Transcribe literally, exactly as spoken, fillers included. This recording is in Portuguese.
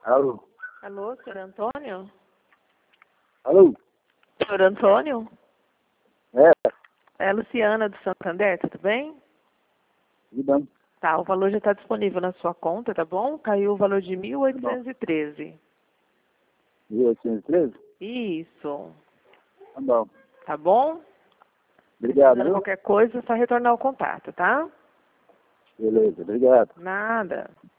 Alô? Alô, senhor Antônio? Alô? Senhor Antônio? É, É a Luciana do Santander, tudo bem? tudo bem. Tá, o valor já está disponível na sua conta, tá bom? Caiu o valor de mil Tá bom. oitocentos e treze. mil oitocentos e treze? Isso. Tá bom. Tá bom? Obrigado, Precisando de viu? qualquer coisa, é só retornar o contato, tá? Beleza, obrigado. Nada.